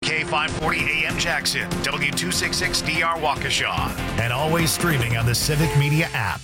WK 540 AM Jackson, W266DR Waukesha, and always streaming on the Civic Media app.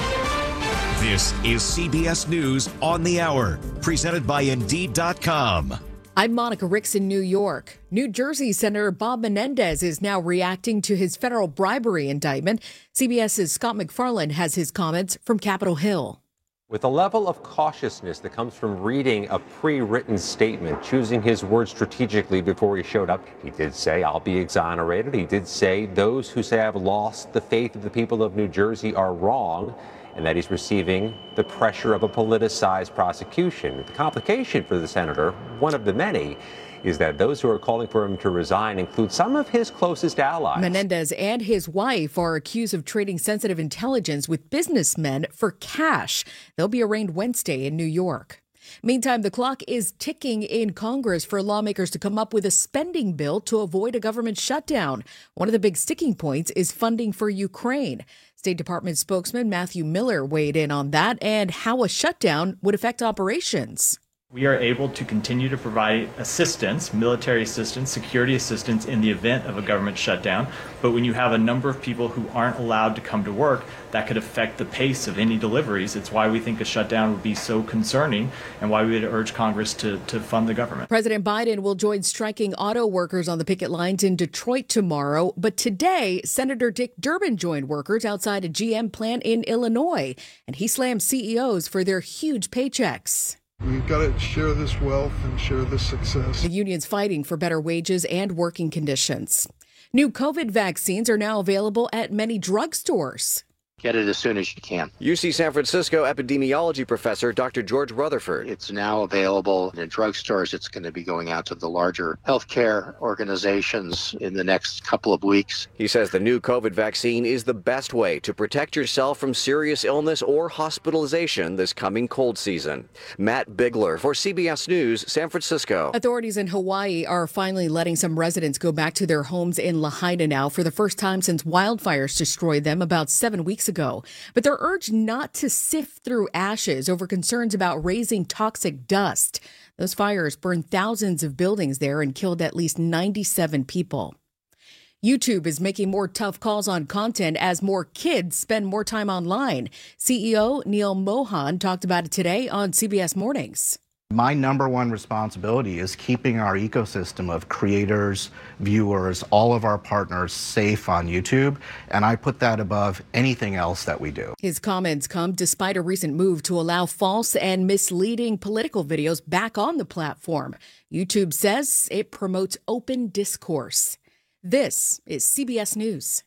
This is CBS News on the Hour, presented by Indeed.com. I'm Monica Ricks in New York. New Jersey Senator Bob Menendez is now reacting to his federal bribery indictment. CBS's Scott MacFarlane has his comments from Capitol Hill. With a level of cautiousness that comes from reading a pre-written statement, choosing his words strategically before he showed up, he did say, "I'll be exonerated." He did say, "Those who say I've lost the faith of the people of New Jersey are wrong," and that he's receiving the pressure of a politicized prosecution. The complication for the senator, one of the many, is that those who are calling for him to resign include some of his closest allies. Menendez and his wife are accused of trading sensitive intelligence with businessmen for cash. They'll be arraigned Wednesday in New York. Meantime, the clock is ticking in Congress for lawmakers to come up with a spending bill to avoid a government shutdown. One of the big sticking points is funding for Ukraine. State Department spokesman Matthew Miller weighed in on that and how a shutdown would affect operations. We are able to continue to provide assistance, military assistance, security assistance in the event of a government shutdown. But when you have a number of people who aren't allowed to come to work, that could affect the pace of any deliveries. It's why we think a shutdown would be so concerning and why we would urge Congress to fund the government. President Biden will join striking auto workers on the picket lines in Detroit tomorrow. But today, Senator Dick Durbin joined workers outside a GM plant in Illinois, and he slammed CEOs for their huge paychecks. We've got to share this wealth and share this success. The union's fighting for better wages and working conditions. New COVID vaccines are now available at many drugstores. Get it as soon as you can. UC San Francisco epidemiology professor Dr. George Rutherford. It's now available in drugstores. It's going to be going out to the larger healthcare organizations in the next couple of weeks. He says the new COVID vaccine is the best way to protect yourself from serious illness or hospitalization this coming cold season. Matt Bigler for CBS News, San Francisco. Authorities in Hawaii are finally letting some residents go back to their homes in Lahaina now for the first time since wildfires destroyed them about 7 weeks ago. But they're urged not to sift through ashes over concerns about raising toxic dust. Those fires burned thousands of buildings there and killed at least 97 people. YouTube is making more tough calls on content as more kids spend more time online. CEO Neil Mohan talked about it today on CBS Mornings. My number one responsibility is keeping our ecosystem of creators, viewers, all of our partners safe on YouTube, and I put that above anything else that we do. His comments come despite a recent move to allow false and misleading political videos back on the platform. YouTube says it promotes open discourse. This is CBS News.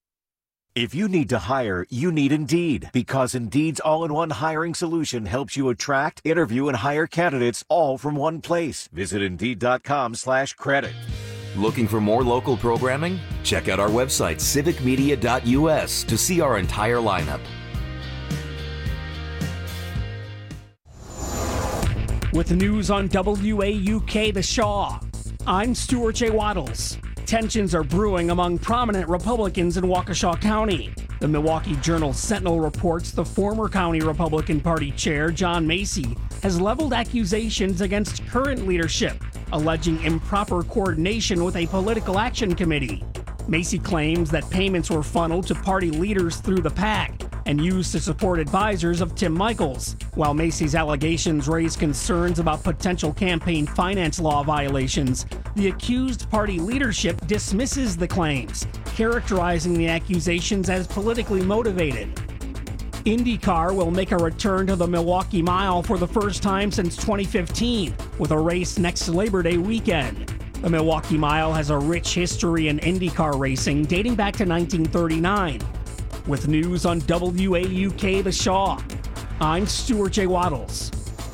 If you need to hire, you need Indeed, because Indeed's all-in-one hiring solution helps you attract, interview, and hire candidates all from one place. Visit Indeed.com/credit. Looking for more local programming? Check out our website, civicmedia.us, to see our entire lineup. With the news on WAUK The Shaw, I'm Stuart J. Waddles. Tensions are brewing among prominent Republicans in Waukesha County. The Milwaukee Journal-Sentinel reports the former County Republican Party chair, John Macy, has leveled accusations against current leadership, alleging improper coordination with a political action committee. Macy claims that payments were funneled to party leaders through the PAC and used to support advisors of Tim Michels. While Macy's allegations raise concerns about potential campaign finance law violations, the accused party leadership dismisses the claims, characterizing the accusations as politically motivated. IndyCar will make a return to the Milwaukee Mile for the first time since 2015, with a race next Labor Day weekend. The Milwaukee Mile has a rich history in IndyCar racing dating back to 1939. With news on WAUK The Shaw, I'm Stuart J. Waddles.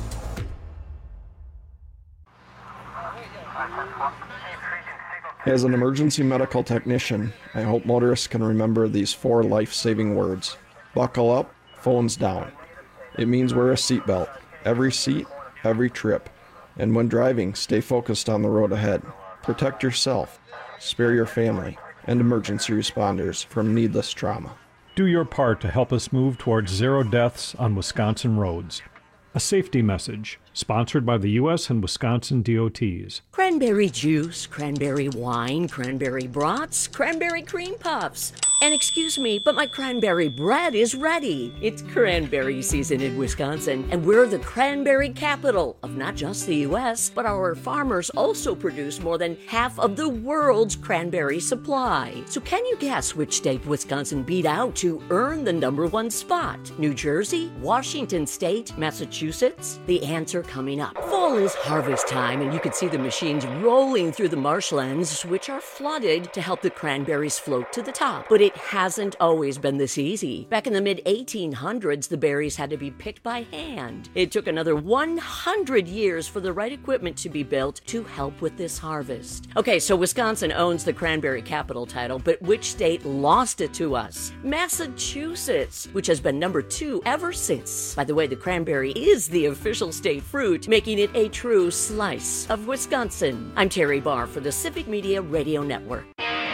As an emergency medical technician, I hope motorists can remember these 4 life-saving words. Buckle up, phones down. It means wear a seatbelt, every seat, every trip. And when driving, stay focused on the road ahead. Protect yourself, spare your family, and emergency responders from needless trauma. Do your part to help us move towards 0 deaths on Wisconsin roads. A safety message sponsored by the U.S. and Wisconsin DOTs. Cranberry juice, cranberry wine, cranberry brats, cranberry cream puffs. And excuse me, but my cranberry bread is ready. It's cranberry season in Wisconsin, and we're the cranberry capital of not just the U.S., but our farmers also produce more than half of the world's cranberry supply. So can you guess which state Wisconsin beat out to earn the #1 spot? New Jersey, Washington State, Massachusetts? The answer coming up. Fall is harvest time, and you can see the machines rolling through the marshlands, which are flooded to help the cranberries float to the top. But it hasn't always been this easy. Back in the mid-1800s, the berries had to be picked by hand. It took another 100 years for the right equipment to be built to help with this harvest. Okay, so Wisconsin owns the cranberry capital title, but which state lost it to us? Massachusetts, which has been #2 ever since. By the way, the cranberry is the official state fruit, making it a true slice of Wisconsin. I'm Terry Barr for the Civic Media Radio Network.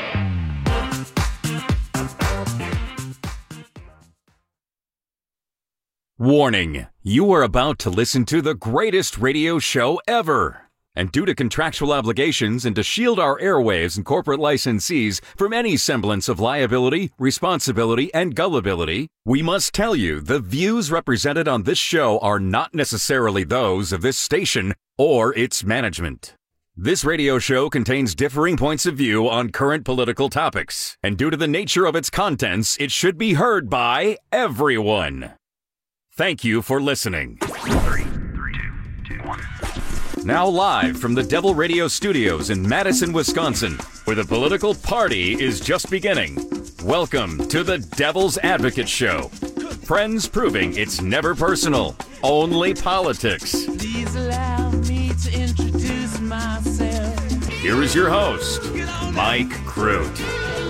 Warning, you are about to listen to the greatest radio show ever. And due to contractual obligations and to shield our airwaves and corporate licensees from any semblance of liability, responsibility, and gullibility, we must tell you the views represented on this show are not necessarily those of this station or its management. This radio show contains differing points of view on current political topics, and due to the nature of its contents, it should be heard by everyone. Thank you for listening. 3, 2, 1. Now live from the Devil Radio Studios in Madison, Wisconsin, where the political party is just beginning. Welcome to the Devil's Advocate Show. Friends proving it's never personal, only politics. Please allow me to introduce myself. Here is your host, Mike Crute.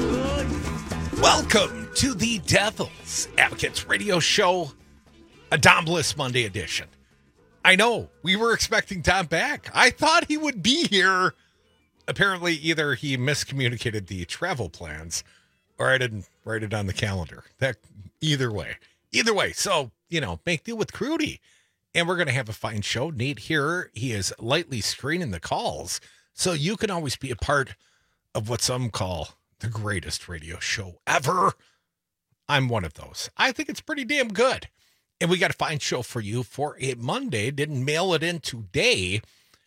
Welcome to the Devil's Advocates Radio Show, a Dom Bliss Monday edition. I know, we were expecting Dom back. I thought he would be here. Apparently, either he miscommunicated the travel plans or I didn't write it on the calendar. Either way. So, make deal with Crudy. And we're going to have a fine show. Nate here, he is lightly screening the calls. So you can always be a part of what some call the greatest radio show ever. I'm one of those. I think it's pretty damn good. And we got a fine show for you for a Monday. Didn't mail it in today.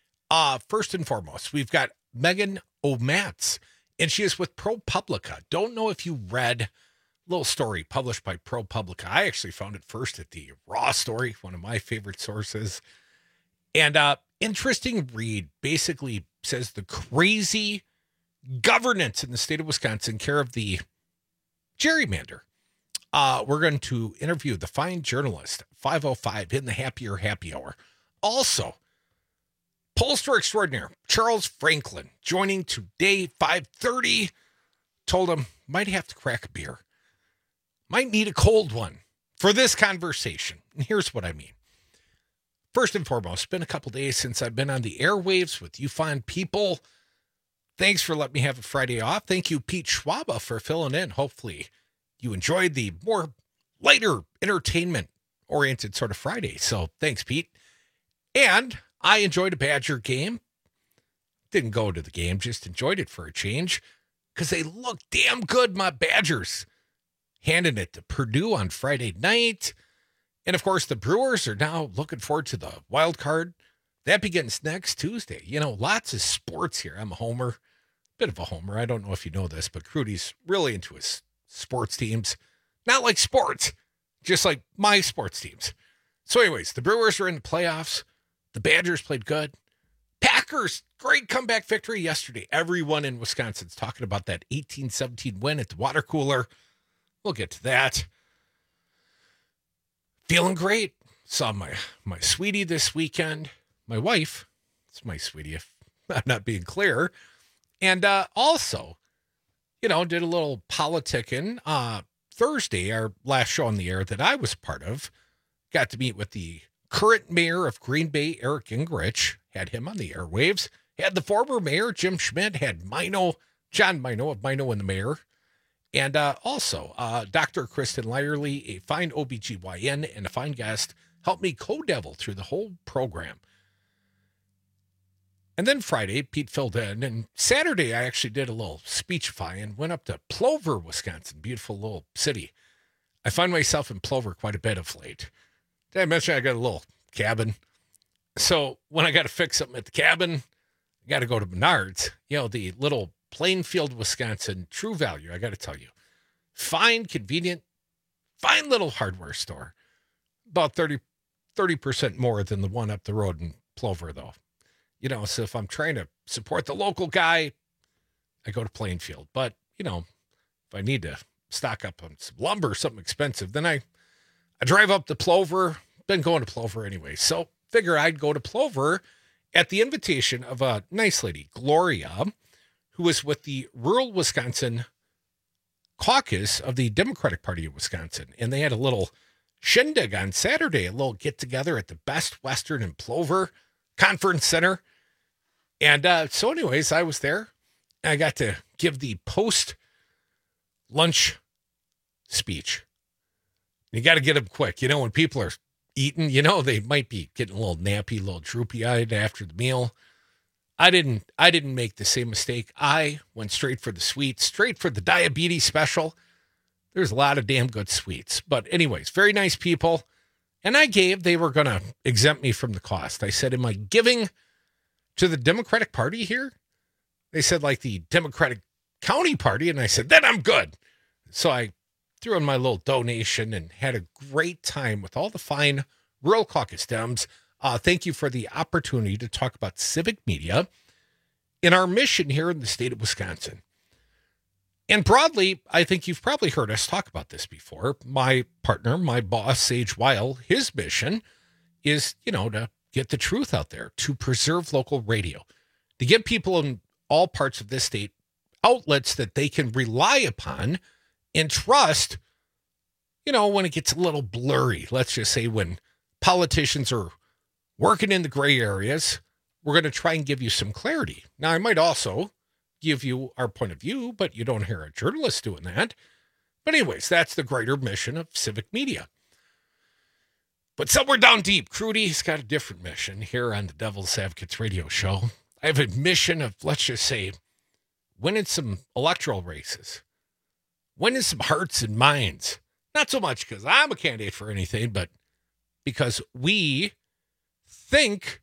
First and foremost, we've got Megan O'Matz, and she is with ProPublica. Don't know if you read a little story published by ProPublica. I actually found it first at the Raw Story, one of my favorite sources. And interesting read. Basically says the crazy governance in the state of Wisconsin, care of the gerrymander. We're going to interview the fine journalist, 505 in the Happier Happy Hour. Also, pollster extraordinaire, Charles Franklin, joining today, 5:30. Told him, might have to crack a beer. Might need a cold one for this conversation. And here's what I mean. First and foremost, it's been a couple days since I've been on the airwaves with you fine people. Thanks for letting me have a Friday off. Thank you, Pete Schwaba, for filling in. Hopefully you enjoyed the more lighter, entertainment-oriented sort of Friday. So thanks, Pete. And I enjoyed a Badger game. Didn't go to the game, just enjoyed it for a change because they look damn good, my Badgers. Handing it to Purdue on Friday night. And, of course, the Brewers are now looking forward to the wild card. That begins next Tuesday. Lots of sports here. I'm a homer, bit of a homer. I don't know if you know this, but Crudy's really into his sports teams. Not like sports, just like my sports teams. So anyways, the Brewers are in the playoffs. The Badgers played good. Packers, great comeback victory yesterday. Everyone in Wisconsin's talking about that 18-17 win at the water cooler. We'll get to that. Feeling great. Saw my sweetie this weekend. My wife. It's my sweetie if I'm not being clear. And also, did a little politicking. Thursday, our last show on the air that I was part of, got to meet with the current mayor of Green Bay, Eric Gingrich. Had him on the airwaves. Had the former mayor, Jim Schmidt. Had John Mino of Mino and the Mayor. And also Dr. Kristen Lyerly, a fine OBGYN and a fine guest, helped me co-devil through the whole program. And then Friday, Pete filled in. And Saturday, I actually did a little speechify and went up to Plover, Wisconsin. Beautiful little city. I find myself in Plover quite a bit of late. Did I mention I got a little cabin? So when I got to fix something at the cabin, I got to go to Menards. You know, the little Plainfield, Wisconsin True Value, I got to tell you. Fine, convenient, fine little hardware store. About 30% more than the one up the road in Plover, though. You know, so if I'm trying to support the local guy, I go to Plainfield. But, you know, if I need to stock up on some lumber, something expensive, then I drive up to Plover. Been going to Plover anyway. So figure I'd go to Plover at the invitation of a nice lady, Gloria, who was with the Rural Wisconsin Caucus of the Democratic Party of Wisconsin. And they had a little shindig on Saturday, a little get-together at the Best Western in Plover Conference Center. And so anyways, I was there. I got to give the post-lunch speech. You got to get them quick. You know, when people are eating, you know, they might be getting a little nappy, a little droopy-eyed after the meal. I didn't make the same mistake. I went straight for the sweets, straight for the diabetes special. There's a lot of damn good sweets. But anyways, very nice people. And they were going to exempt me from the cost. I said, am I giving to the Democratic Party here? They said, like the Democratic County Party. And I said, then I'm good. So I threw in my little donation and had a great time with all the fine Rural Caucus Dems. Thank you for the opportunity to talk about civic media in our mission here in the state of Wisconsin. And broadly, I think you've probably heard us talk about this before. My partner, my boss, Sage Weil, his mission is, you know, to get the truth out there, to preserve local radio, to give people in all parts of this state outlets that they can rely upon and trust, you know, when it gets a little blurry. Let's just say when politicians are working in the gray areas, we're going to try and give you some clarity. Now, I might also give you our point of view, but you don't hear a journalist doing that. But anyways, that's the greater mission of civic media. But somewhere down deep, Crudy's got a different mission here on the Devil's Advocates radio show. I have a mission of, let's just say, winning some electoral races, winning some hearts and minds. Not so much because I'm a candidate for anything, but because we think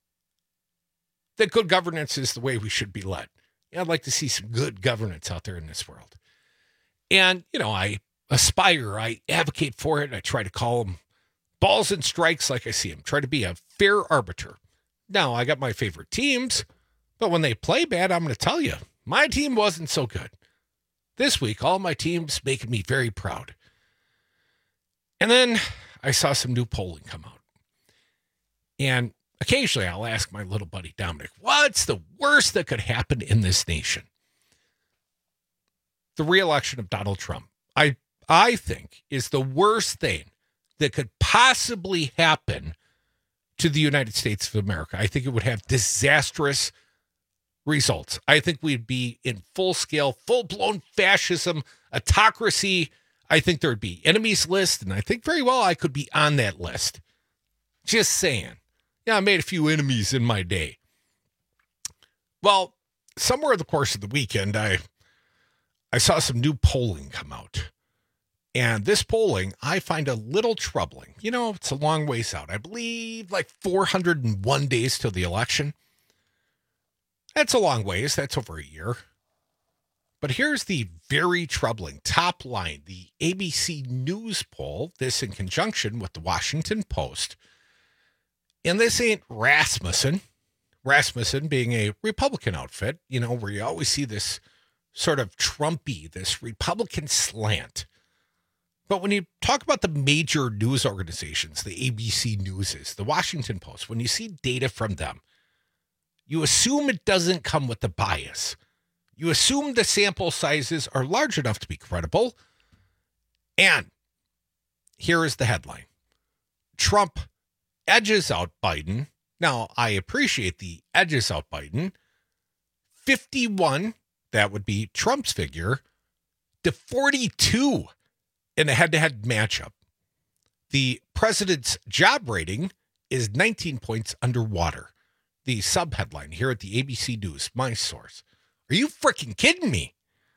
that good governance is the way we should be led. I'd like to see some good governance out there in this world. And, you know, I aspire, I advocate for it. I try to call them balls and strikes like I see them. Try to be a fair arbiter. Now, I got my favorite teams, but when they play bad, I'm going to tell you, my team wasn't so good. This week, all my teams making me very proud. And then I saw some new polling come out. And occasionally I'll ask my little buddy Dominic, what's the worst that could happen in this nation? The re-election of Donald Trump, I think, is the worst thing that could possibly happen to the United States of America. I think it would have disastrous results. I think we'd be in full-scale, full-blown fascism, autocracy. I think there'd be enemies list, and I think very well I could be on that list. Just saying. Yeah, I made a few enemies in my day. Well, somewhere in the course of the weekend, I saw some new polling come out. And this polling, I find a little troubling. You know, it's a long ways out. I believe like 401 days till the election. That's a long ways. That's over a year. But here's the very troubling top line. The ABC News poll, this in conjunction with the Washington Post. And this ain't Rasmussen. Rasmussen being a Republican outfit, you know, where you always see this sort of Trumpy, this Republican slant. But when you talk about the major news organizations, the ABC Newses, the Washington Post, when you see data from them, you assume it doesn't come with the bias. You assume the sample sizes are large enough to be credible. And here is the headline. Trump edges out Biden. Now, I appreciate the edges out Biden. 51, that would be Trump's figure, to 42 in a head-to-head matchup. The president's job rating is 19 points underwater. The sub-headline here at the ABC News, my source. Are you freaking kidding me?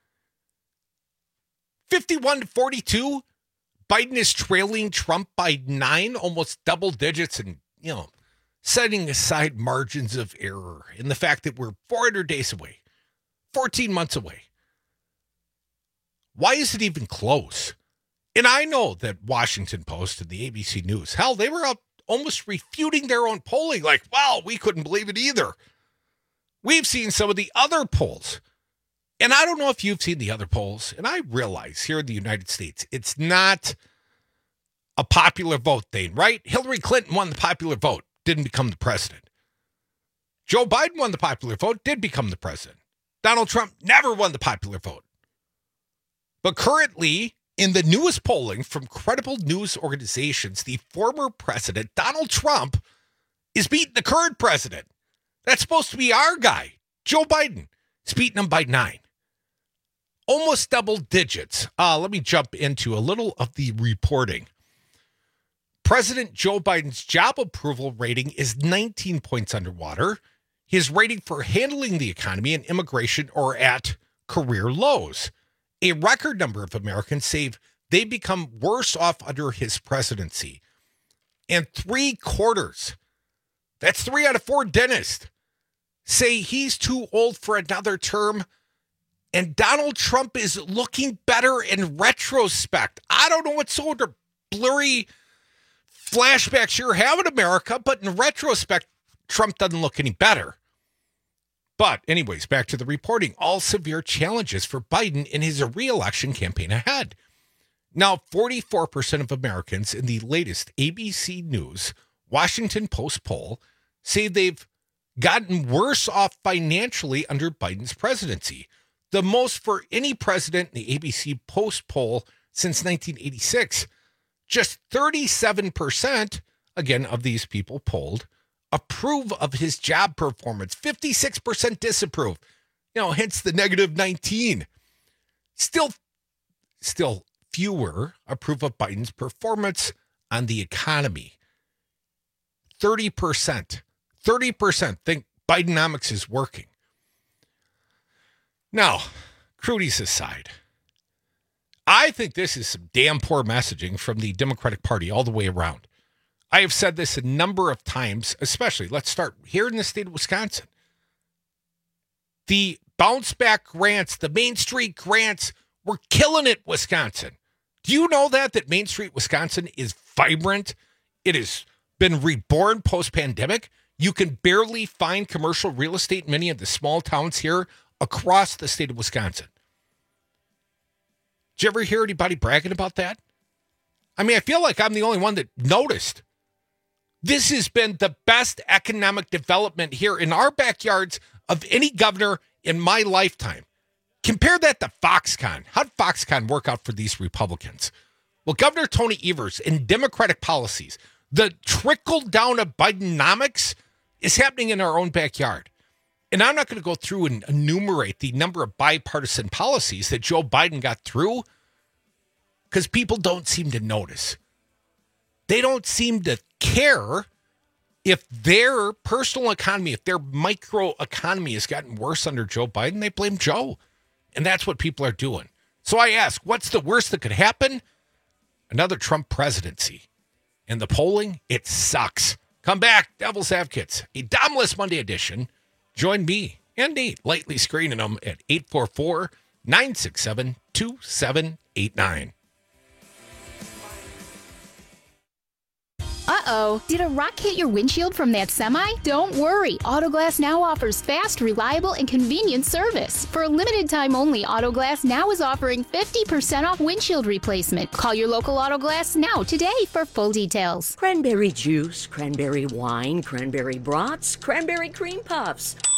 51-42. Biden is trailing Trump by 9, almost double digits, and, setting aside margins of error in the fact that we're 400 days away, 14 months away. Why is it even close? And I know that Washington Post and the ABC News, hell, they were up almost refuting their own polling, like, wow, we couldn't believe it either. We've seen some of the other polls. And I don't know if you've seen the other polls, and I realize here in the United States, it's not a popular vote thing, right? Hillary Clinton won the popular vote, didn't become the president. Joe Biden won the popular vote, did become the president. Donald Trump never won the popular vote. But currently, in the newest polling from credible news organizations, the former president, Donald Trump, is beating the current president. That's supposed to be our guy, Joe Biden. He's beating him by 9. Almost double digits. Let me jump into a little of the reporting. President Joe Biden's job approval rating is 19 points underwater. His rating for handling the economy and immigration are at career lows. A record number of Americans say they become worse off under his presidency. And 3/4, that's 3 out of 4 dentists, say he's too old for another term. And Donald Trump is looking better in retrospect. I don't know what sort of blurry flashbacks you're having, America, but in retrospect, Trump doesn't look any better. But anyways, back to the reporting. All severe challenges for Biden in his re-election campaign ahead. Now, 44% of Americans in the latest ABC News Washington Post poll say they've gotten worse off financially under Biden's presidency. The most for any president in the ABC Post poll since 1986. Just 37%, again, of these people polled, approve of his job performance. 56% disapprove. Hence the negative 19. Still fewer approve of Biden's performance on the economy. 30% think Bidenomics is working. Now, crudies aside, I think this is some damn poor messaging from the Democratic Party all the way around. I have said this a number of times, especially, let's start here in the state of Wisconsin. The bounce back grants, the Main Street grants, we're killing it, Wisconsin. Do you know that Main Street, Wisconsin is vibrant? It has been reborn post-pandemic. You can barely find commercial real estate in many of the small towns here across the state of Wisconsin. Did you ever hear anybody bragging about that? I mean, I feel like I'm the only one that noticed. This has been the best economic development here in our backyards of any governor in my lifetime. Compare that to Foxconn. How did Foxconn work out for these Republicans? Well, Governor Tony Evers and Democratic policies, the trickle down of Bidenomics is happening in our own backyard. And I'm not going to go through and enumerate the number of bipartisan policies that Joe Biden got through because people don't seem to notice. They don't seem to care if their personal economy, if their micro economy has gotten worse under Joe Biden. They blame Joe. And that's what people are doing. So I ask, what's the worst that could happen? Another Trump presidency. And the polling, it sucks. Come back, Devil's Advocates, a Domless Monday edition. Join me and Nate, lightly screening them at 844-967-2789. Uh-oh, did a rock hit your windshield from that semi? Don't worry, Autoglass Now offers fast, reliable, and convenient service. For a limited time only, Autoglass Now is offering 50% off windshield replacement. Call your local Autoglass Now today for full details. Cranberry juice, cranberry wine, cranberry brats, cranberry cream puffs.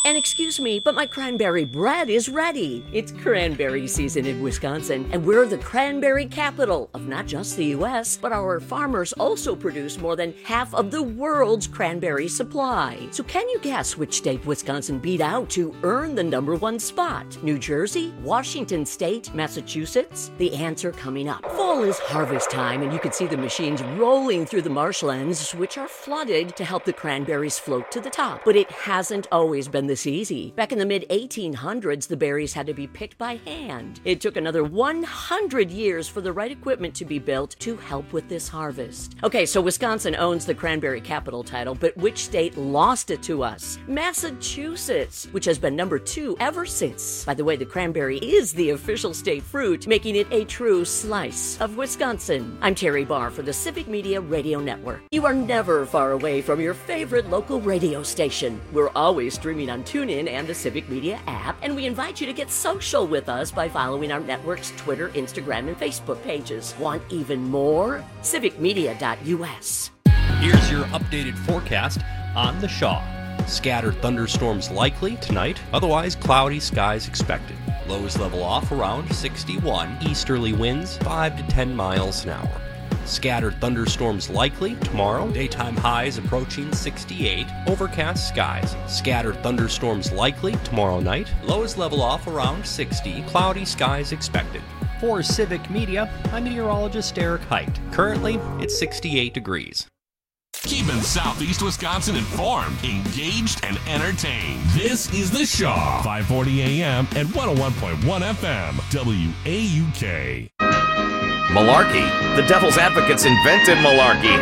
And excuse me, but my cranberry bread is ready. It's cranberry season in Wisconsin, and we're the cranberry capital of not just the U.S., but our farmers also produce more than half of the world's cranberry supply. So can you guess which state Wisconsin beat out to earn the #1 spot? New Jersey, Washington State, Massachusetts? The answer coming up. Fall is harvest time, and you can see the machines rolling through the marshlands, which are flooded to help the cranberries float to the top. But it hasn't always been this easy. Back in the mid-1800s, the berries had to be picked by hand. It took another 100 years for the right equipment to be built to help with this harvest. Okay, so Wisconsin owns the cranberry capital title, but which state lost it to us? Massachusetts, which has been #2 ever since. By the way, the cranberry is the official state fruit, making it a true slice of Wisconsin. I'm Terry Barr for the Civic Media Radio Network. You are never far away from your favorite local radio station. We're always streaming on TuneIn and the Civic Media app, and we invite you to get social with us by following our network's Twitter, Instagram, and Facebook pages. Want even more? civicmedia.us. Here's your updated forecast on the Shaw. Scattered thunderstorms likely tonight, otherwise cloudy skies expected. Lows level off around 61, easterly winds 5 to 10 miles an hour. Scattered thunderstorms likely tomorrow, daytime highs approaching 68, overcast skies. Scattered thunderstorms likely tomorrow night, lows level off around 60, cloudy skies expected. For Civic Media, I'm meteorologist Eric Height. Currently, it's 68 degrees. Keeping Southeast Wisconsin informed, engaged, and entertained. This is The Shaw, 540 AM and 101.1 FM, WAUK. Malarkey. The Devil's Advocates invented malarkey.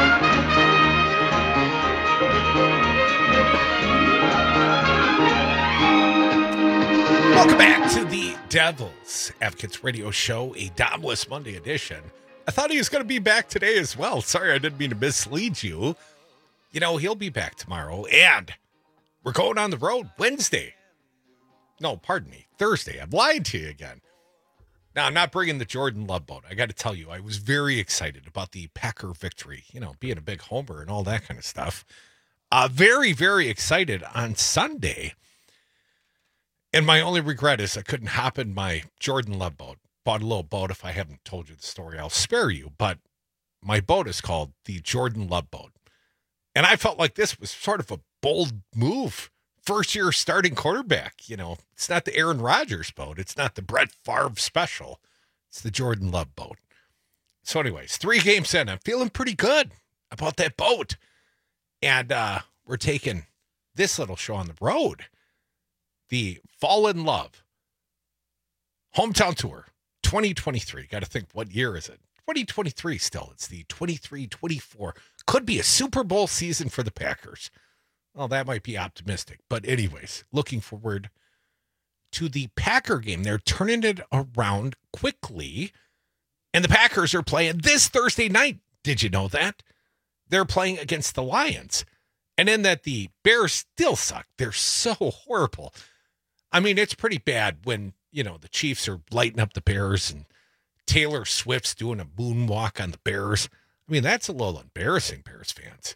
Welcome back to the Devil's Advocates Radio Show, a Domless Monday edition. I thought he was going to be back today as well. Sorry, I didn't mean to mislead you. You know, he'll be back tomorrow, and we're going on the road Wednesday. No, pardon me, Thursday. I've lied to you again. Now, I'm not bringing the Jordan Love boat. I got to tell you, I was very excited about the Packer victory, you know, being a big homer and all that kind of stuff. Very, very excited on Sunday. And my only regret is I couldn't hop in my Jordan Love boat. Bought a little boat. If I haven't told you the story, I'll spare you. But my boat is called the Jordan Love boat. And I felt like this was sort of a bold move. First-year starting quarterback. You know, it's not the Aaron Rodgers boat. It's not the Brett Favre special. It's the Jordan Love boat. So anyways, 3 games in, I'm feeling pretty good about that boat. And we're taking this little show on the road. The Fall in Love Hometown Tour 2023. Got to think, what year is it? 2023 still. It's the 23-24. Could be a Super Bowl season for the Packers. Well, that might be optimistic. But anyways, looking forward to the Packer game. They're turning it around quickly. And the Packers are playing this Thursday night. Did you know that? They're playing against the Lions. And in that, the Bears still suck. They're so horrible. I mean, it's pretty bad when, you know, the Chiefs are lighting up the Bears and Taylor Swift's doing a moonwalk on the Bears. I mean, that's a little embarrassing, Bears fans.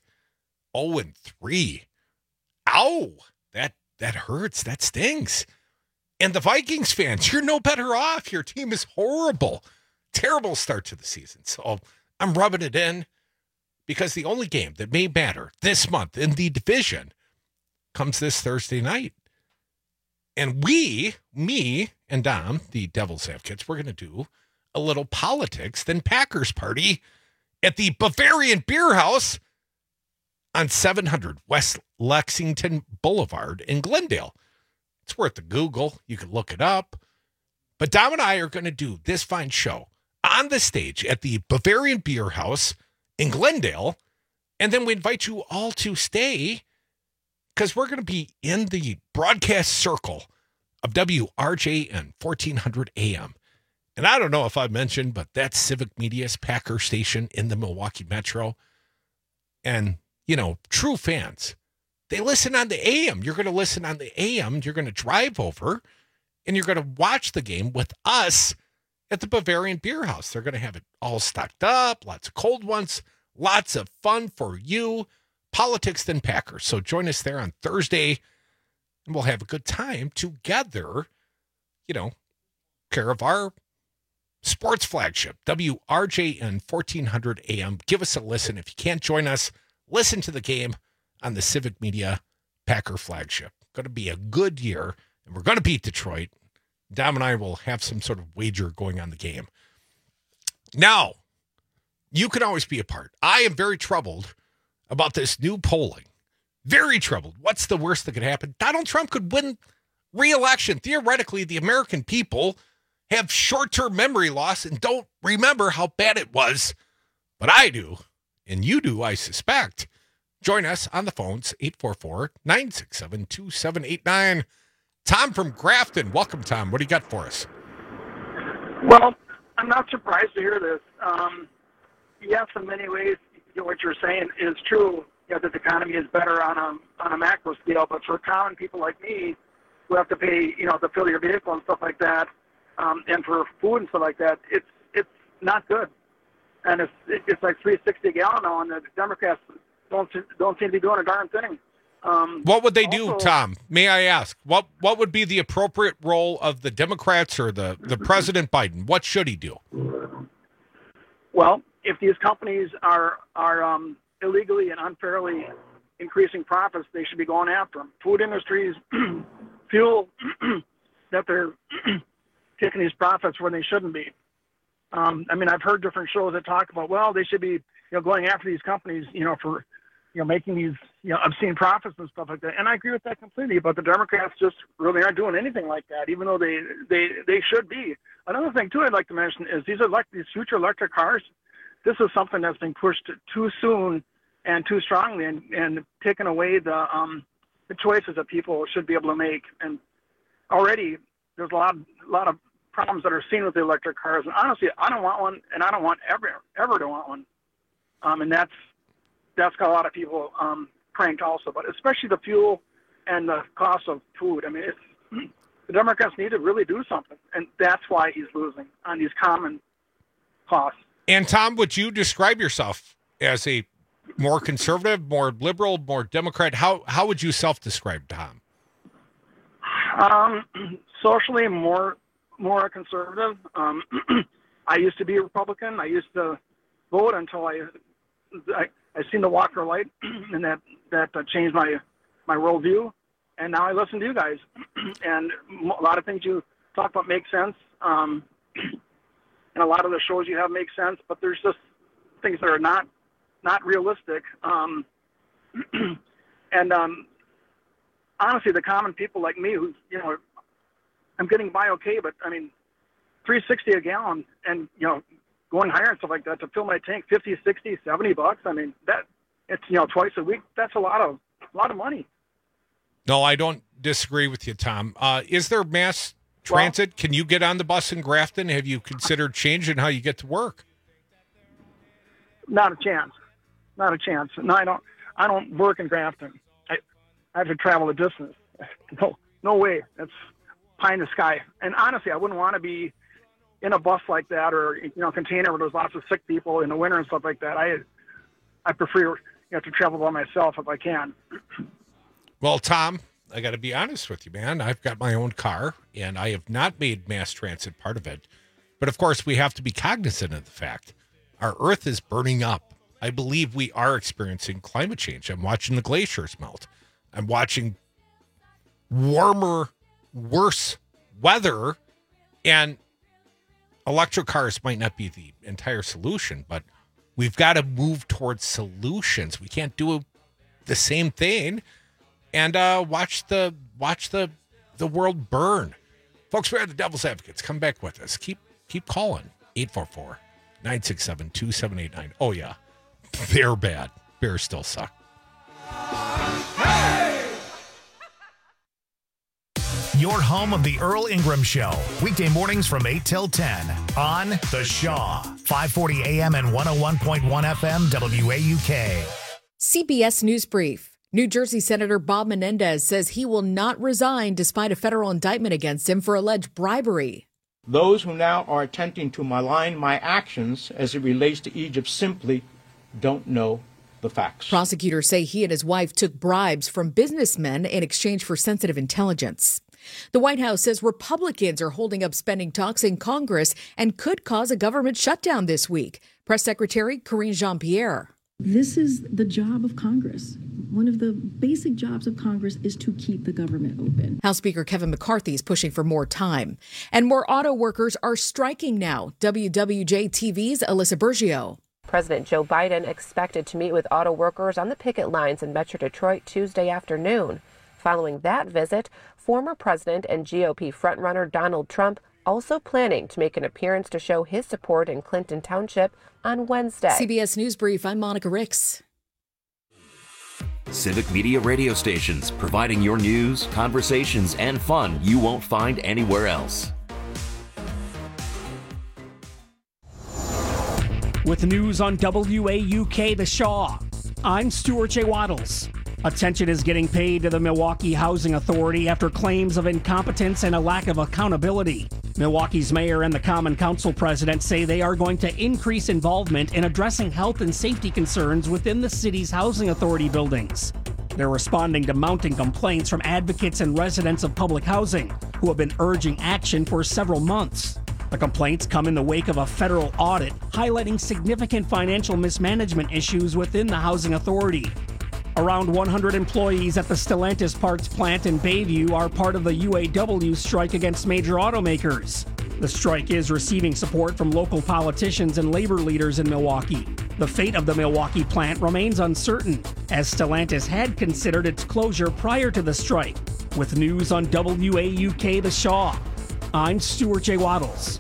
0-3. Ow! That hurts. That stings. And the Vikings fans, you're no better off. Your team is horrible. Terrible start to the season. So I'm rubbing it in because the only game that may matter this month in the division comes this Thursday night. And me and Dom, the Devil's Advocates, we're going to do a little politics then Packers party at the Bavarian Beer House on 700 West Lexington Boulevard in Glendale. It's worth a Google. You can look it up. But Dom and I are going to do this fine show on the stage at the Bavarian Beer House in Glendale. And then we invite you all to stay because we're going to be in the broadcast circle of WRJN 1400 AM. And I don't know if I mentioned, but that's Civic Media's Packer station in the Milwaukee Metro. And, you know, true fans, they listen on the AM. You're going to listen on the AM. You're going to drive over and you're going to watch the game with us at the Bavarian Beer House. They're going to have it all stocked up, lots of cold ones, lots of fun for you. Politics then Packers. So join us there on Thursday and we'll have a good time together, care of our sports flagship, WRJN 1400 AM. Give us a listen. If you can't join us, listen to the game on the Civic Media Packer flagship. Going to be a good year, and we're going to beat Detroit. Dom and I will have some sort of wager going on the game. Now, you can always be a part. I am very troubled about this new polling. Very troubled. What's the worst that could happen? Donald Trump could win re-election. Theoretically, the American people have short-term memory loss and don't remember how bad it was. But I do, and you do, I suspect. Join us on the phones, 844-967-2789. Tom from Grafton. Welcome, Tom. What do you got for us? Well, I'm not surprised to hear this. Yes, in many ways, what you're saying is true, that the economy is better on a macro scale, but for common people like me who have to pay, to fill your vehicle and stuff like that, and for food and stuff like that, it's not good. And it's like $3.60 a gallon now, and the Democrats don't seem to be doing a darn thing. What would they do, Tom? May I ask? What would be the appropriate role of the Democrats or the President Biden? What should he do? Well, if these companies are illegally and unfairly increasing profits, they should be going after them. Food industries, fuel, that they're taking these profits where they shouldn't be. I've heard different shows that talk about, well, they should be, going after these companies, for, making these, obscene profits and stuff like that. And I agree with that completely. But the Democrats just really aren't doing anything like that, even though they should be. Another thing too I'd like to mention is these future electric cars. This is something that's been pushed too soon and too strongly, and taken away the choices that people should be able to make. And already there's a lot of problems that are seen with the electric cars. And honestly, I don't want one, and I don't want ever to want one. And that's got a lot of people pranked also, but especially the fuel and the cost of food. The Democrats need to really do something, and that's why he's losing on these common costs. And Tom, would you describe yourself as a more conservative, more liberal, more Democrat? How would you self-describe, Tom? Socially, more conservative. I used to be a Republican. I used to vote until I seen the Walker light, and that changed my worldview. And now I listen to you guys, and a lot of things you talk about make sense. And a lot of the shows you have make sense, but there's just things that are not realistic. Honestly, the common people like me, who I'm getting by okay, but $3.60 a gallon, and going higher and stuff like that to fill my tank, $50, $60, $70. That it's twice a week. That's a lot of money. No, I don't disagree with you, Tom. Is there mass transit? Can you get on the bus in Grafton? Have you considered changing how you get to work? Not a chance. No, I don't work in Grafton. I have to travel a distance. No way. That's pie in the sky. And honestly, I wouldn't want to be in a bus like that, or container where there's lots of sick people in the winter and stuff like that. I prefer to travel by myself if I can. Well, Tom, I got to be honest with you, man. I've got my own car, and I have not made mass transit part of it. But, of course, we have to be cognizant of the fact our Earth is burning up. I believe we are experiencing climate change. I'm watching the glaciers melt. I'm watching warmer, worse weather, and electric cars might not be the entire solution, but we've got to move towards solutions. We can't do the same thing and watch the world burn. Folks, we are the Devil's Advocates. Come back with us. Keep calling. 844-967-2789. Oh, yeah. They're bad. Bears still suck. Your home of the Earl Ingram Show. Weekday mornings from 8 till 10 on The Shaw. 540 AM and 101.1 FM WAUK. CBS News Brief. New Jersey Senator Bob Menendez says he will not resign despite a federal indictment against him for alleged bribery. Those who now are attempting to malign my actions as it relates to Egypt simply don't know the facts. Prosecutors say he and his wife took bribes from businessmen in exchange for sensitive intelligence. The White House says Republicans are holding up spending talks in Congress and could cause a government shutdown this week. Press Secretary Karine Jean-Pierre. This is the job of Congress. One of the basic jobs of Congress is to keep the government open. House Speaker Kevin McCarthy is pushing for more time. And more auto workers are striking now. WWJ-TV's Alyssa Bergio. President Joe Biden expected to meet with auto workers on the picket lines in Metro Detroit Tuesday afternoon. Following that visit, former president and GOP frontrunner Donald Trump also planning to make an appearance to show his support in Clinton Township on Wednesday. CBS News Brief, I'm Monica Ricks. Civic Media radio stations, providing your news, conversations, and fun you won't find anywhere else. With news on WAUK The Shaw, I'm Stuart J. Waddles. Attention is getting paid to the Milwaukee Housing Authority after claims of incompetence and a lack of accountability. Milwaukee's mayor and the Common Council president say they are going to increase involvement in addressing health and safety concerns within the city's housing authority buildings. They're responding to mounting complaints from advocates and residents of public housing who have been urging action for several months. The complaints come in the wake of a federal audit highlighting significant financial mismanagement issues within the housing authority. Around 100 employees at the Stellantis Parts plant in Bayview are part of the UAW strike against major automakers. The strike is receiving support from local politicians and labor leaders in Milwaukee. The fate of the Milwaukee plant remains uncertain, as Stellantis had considered its closure prior to the strike. With news on WAUK The Shaw, I'm Stuart J. Waddles.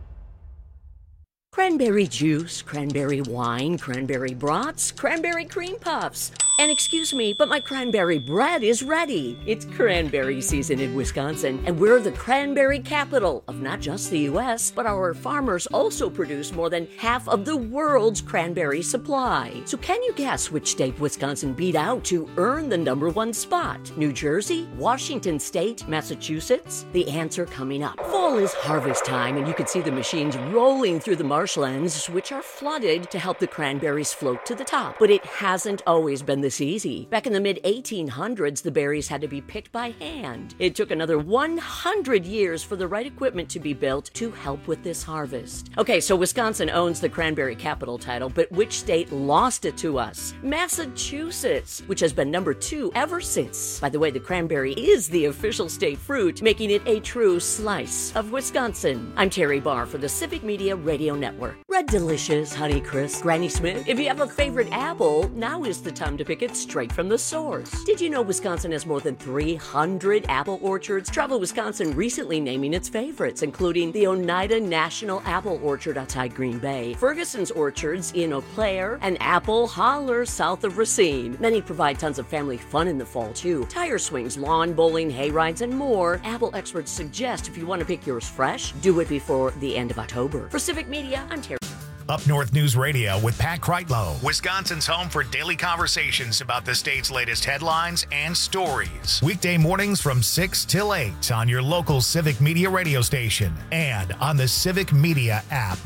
Cranberry juice, cranberry wine, cranberry brats, cranberry cream puffs. And excuse me, but my cranberry bread is ready. It's cranberry season in Wisconsin, and we're the cranberry capital of not just the U.S., but our farmers also produce more than half of the world's cranberry supply. So can you guess which state Wisconsin beat out to earn the #1 spot? New Jersey, Washington State, Massachusetts? The answer coming up. Fall is harvest time, and you can see the machines rolling through the marshlands, which are flooded to help the cranberries float to the top. But it hasn't always been this easy. Back in the mid-1800s, the berries had to be picked by hand. It took another 100 years for the right equipment to be built to help with this harvest. Okay, so Wisconsin owns the cranberry capital title, but which state lost it to us? Massachusetts, which has been #2 ever since. By the way, the cranberry is the official state fruit, making it a true slice of Wisconsin. I'm Terry Barr for the Civic Media Radio Network. Red Delicious, Honey Crisp, Granny Smith. If you have a favorite apple, now is the time to pick it straight from the source. Did you know Wisconsin has more than 300 apple orchards? Travel Wisconsin recently naming its favorites, including the Oneida National Apple Orchard outside Green Bay, Ferguson's Orchards in Eau Claire, and Apple Holler south of Racine. Many provide tons of family fun in the fall, too. Tire swings, lawn bowling, hay rides, and more. Apple experts suggest if you want to pick yours fresh, do it before the end of October. For Civic Media, I'm Terry. Up North News Radio with Pat Kreitlow, Wisconsin's home for daily conversations about the state's latest headlines and stories. Weekday mornings from 6 till 8 on your local Civic Media radio station and on the Civic Media app.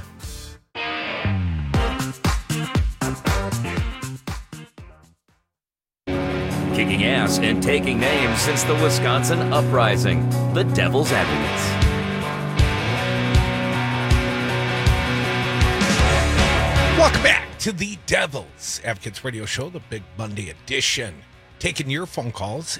Kicking ass and taking names since the Wisconsin Uprising, the Devil's Advocates. Welcome back to the Devil's Advocates Radio Show, the Big Monday edition. Taking your phone calls,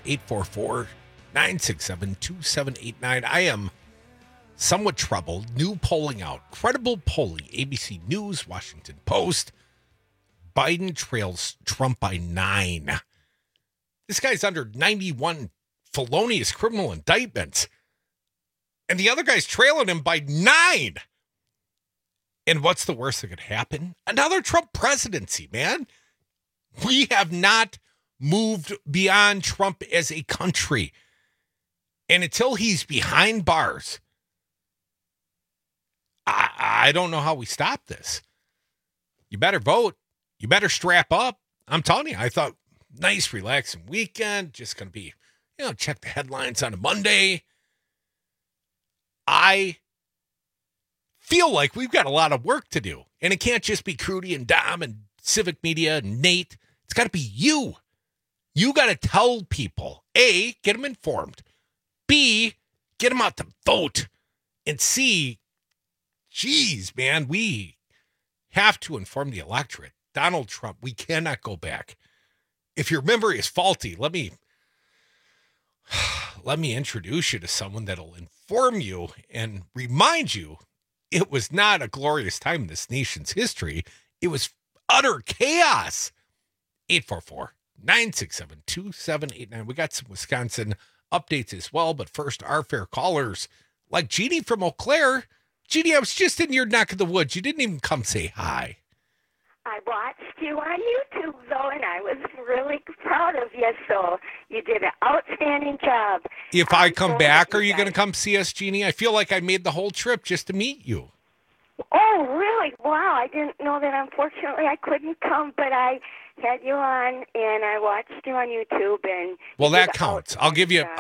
844-967-2789. I am somewhat troubled. New polling out. Credible polling. ABC News, Washington Post. Biden trails Trump by 9. This guy's under 91 felonious criminal indictments. And the other guy's trailing him by 9. And what's the worst that could happen? Another Trump presidency, man. We have not moved beyond Trump as a country. And until he's behind bars, I don't know how we stop this. You better vote. You better strap up. I'm telling you, I thought nice, relaxing weekend. Just going to be, check the headlines on a Monday. I feel like we've got a lot of work to do. And it can't just be Crudy and Dom and Civic Media and Nate It's got to be you. You got to tell people, A, get them informed. B, get them out to vote. And C, geez, man, we have to inform the electorate. Donald Trump, we cannot go back. If your memory is faulty, let me introduce you to someone that'll inform you and remind you it was not a glorious time in this nation's history. It was utter chaos. 844-967-2789. We got some Wisconsin updates as well, but first, our fair callers, like Jeannie from Eau Claire. Jeannie, I was just in your neck of the woods. You didn't even come say hi. I watched you on YouTube, though, and I was really proud of you, so you did an outstanding job. If I come back, are you going to come see us, Jeannie? I feel like I made the whole trip just to meet you. Oh, really? Wow, I didn't know that. Unfortunately, I couldn't come, but I had you on, and I watched you on YouTube. And well, that counts. I'll give you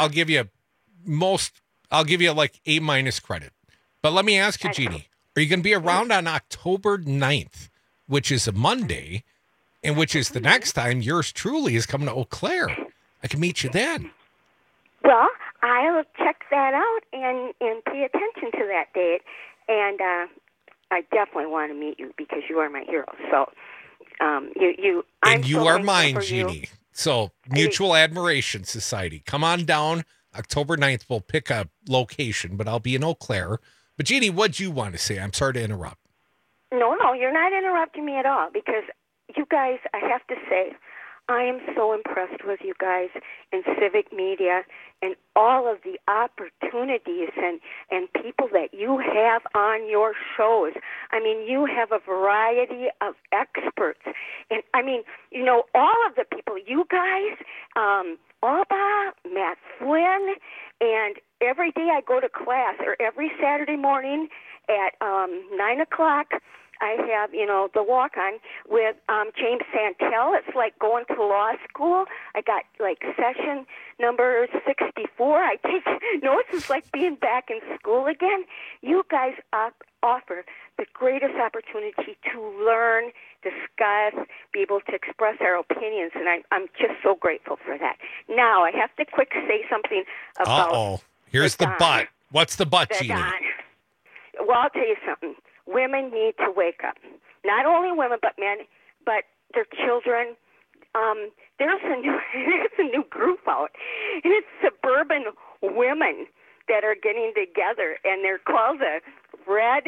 like A- credit. But let me ask you, Jeannie, are you going to be around on October 9th, which is a Monday, and which is the next time yours truly is coming to Eau Claire? I can meet you then. Well, I'll check that out and pay attention to that date. And I definitely want to meet you because you are my hero. So you are mine, Jeannie. So Mutual Admiration Society. Come on down October 9th. We'll pick a location, but I'll be in Eau Claire. But Jeannie, what'd you want to say? I'm sorry to interrupt. No, you're not interrupting me at all because you guys, I have to say, I am so impressed with you guys in civic media and all of the opportunities and people that you have on your shows. I mean, you have a variety of experts. And, I mean, you know, all of the people, you guys, Alba, Matt Flynn, and every day I go to class, or every Saturday morning at 9 o'clock, I have, the walk-on with James Santel. It's like going to law school. I got, session number 64. I take notes. It's like being back in school again. You guys offer the greatest opportunity to learn, discuss, be able to express our opinions, and I'm just so grateful for that. Now, I have to quick say something about... Uh-oh. Here's the butt. What's the butt, Jeannie? Well, I'll tell you something. Women need to wake up. Not only women, but men, but their children. There's a new group out, and it's suburban women that are getting together, and they're called the Red,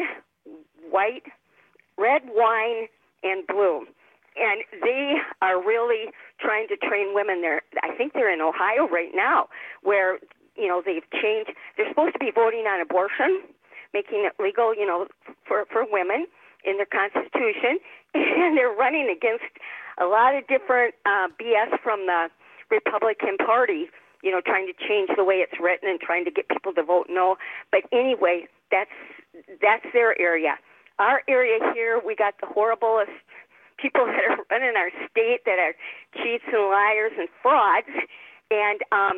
Wine, and Blue. And they are really trying to train women there. I think they're in Ohio right now, where, they've changed. They're supposed to be voting on abortion, making it legal, for women in their Constitution. And they're running against a lot of different BS from the Republican Party, trying to change the way it's written and trying to get people to vote no. But anyway, that's their area. Our area here, we got the horriblest people that are running our state that are cheats and liars and frauds. And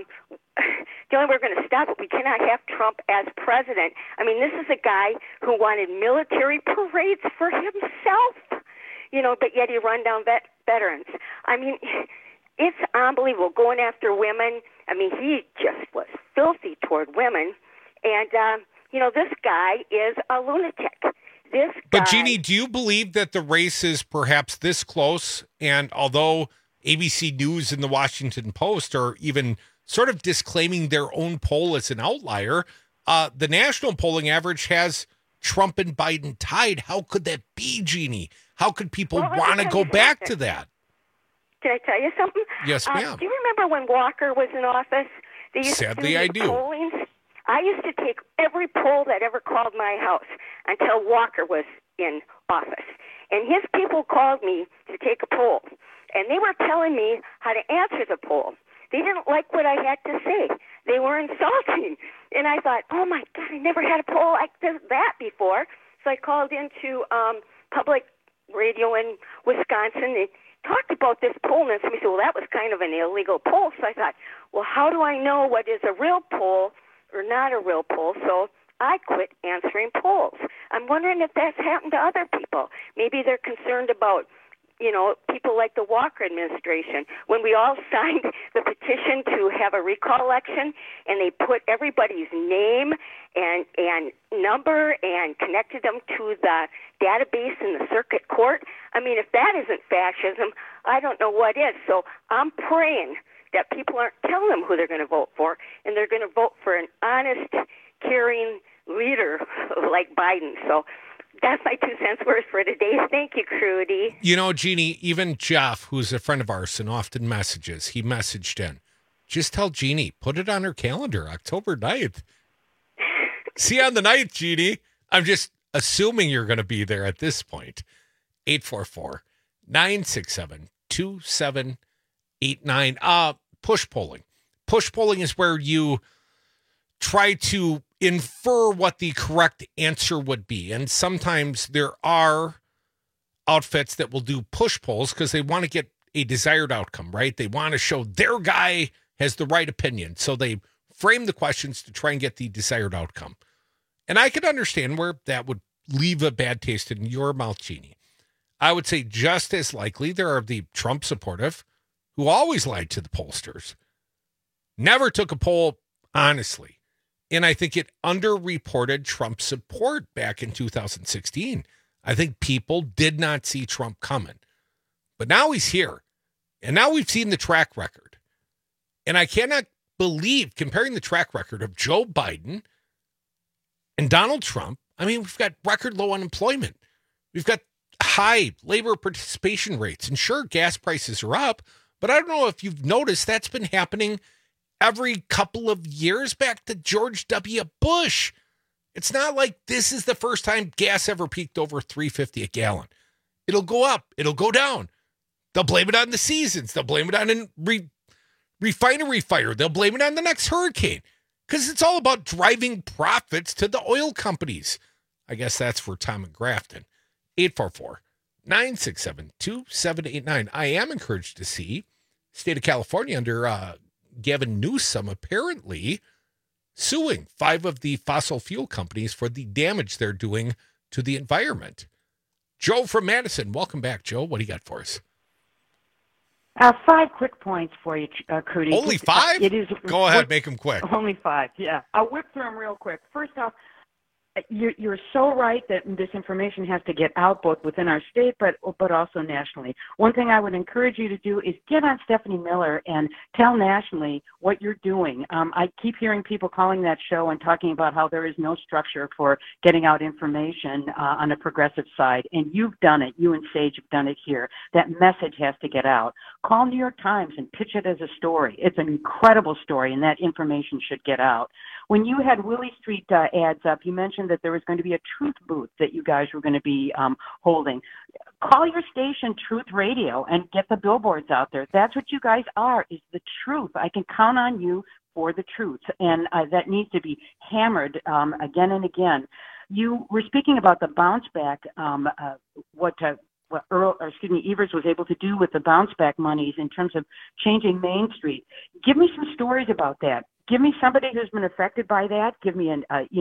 the only way we're going to stop it, we cannot have Trump as president. I mean, this is a guy who wanted military parades for himself, but yet he run down veterans. I mean, it's unbelievable going after women. I mean, he just was filthy toward women. And, this guy is a lunatic. But, Jeannie, do you believe that the race is perhaps this close? And although ABC News and the Washington Post are even sort of disclaiming their own poll as an outlier, the national polling average has Trump and Biden tied. How could that be, Jeannie? How could people want to go back to that? Can I tell you something? Yes, ma'am. Do you remember when Walker was in office? Sadly, I do. Pollings? I used to take every poll that ever called my house until Walker was in office. And his people called me to take a poll. And they were telling me how to answer the poll. They didn't like what I had to say. They were insulting. And I thought, oh, my God, I never had a poll like that before. So I called into public radio in Wisconsin and talked about this poll. And somebody said, well, that was kind of an illegal poll. So I thought, well, how do I know what is a real poll or not a real poll? So I quit answering polls. I'm wondering if that's happened to other people. Maybe they're concerned about people like the Walker administration, when we all signed the petition to have a recall election, and they put everybody's name and number and connected them to the database in the circuit court. I mean, if that isn't fascism, I don't know what is. So I'm praying that people aren't telling them who they're going to vote for, and they're going to vote for an honest, caring leader like Biden. So that's my 2 cents worth for today. Thank you, Crudy. Jeannie, even Jeff, who's a friend of ours and often messages, he messaged in. Just tell Jeannie, put it on her calendar, October 9th. See you on the 9th, Jeannie. I'm just assuming you're going to be there at this point. 844-967-2789. Push polling. Push polling is where you try to infer what the correct answer would be. And sometimes there are outfits that will do push polls because they want to get a desired outcome, right? They want to show their guy has the right opinion. So they frame the questions to try and get the desired outcome. And I can understand where that would leave a bad taste in your mouth, Jeannie. I would say just as likely there are the Trump supportive who always lied to the pollsters, never took a poll honestly. And I think it underreported Trump's support back in 2016. I think people did not see Trump coming. But now he's here. And now we've seen the track record. And I cannot believe, comparing the track record of Joe Biden and Donald Trump, I mean, we've got record low unemployment. We've got high labor participation rates. And sure, gas prices are up. But I don't know if you've noticed that's been happening every couple of years back to George W. Bush. It's not like this is the first time gas ever peaked over $3.50 a gallon. It'll go up. It'll go down. They'll blame it on the seasons. They'll blame it on a refinery fire. They'll blame it on the next hurricane because it's all about driving profits to the oil companies. I guess that's for Tom and Grafton. 844-967-2789. I am encouraged to see state of California under Gavin Newsom apparently suing 5 of the fossil fuel companies for the damage they're doing to the environment. Joe from Madison, welcome back, Joe. What do you got for us? 5 quick points for you, Crudy. Only 5? It is. Go ahead, make them quick. Only 5, yeah. I'll whip through them real quick. First off, you're so right that this information has to get out both within our state but also nationally. One thing I would encourage you to do is get on Stephanie Miller and tell nationally what you're doing. I keep hearing people calling that show and talking about how there is no structure for getting out information on the progressive side, and you've done it. You and Sage have done it here. That message has to get out. Call New York Times and pitch it as a story. It's an incredible story, and that information should get out. When you had Willie Street ads up, you mentioned that there was going to be a truth booth that you guys were going to be holding. Call your station Truth Radio and get the billboards out there. That's what you guys are, is the truth. I can count on you for the truth, and that needs to be hammered again and again. You were speaking about the bounce back, what Evers was able to do with the bounce back monies in terms of changing Main Street. Give me some stories about that. Give me somebody who's been affected by that. Give me a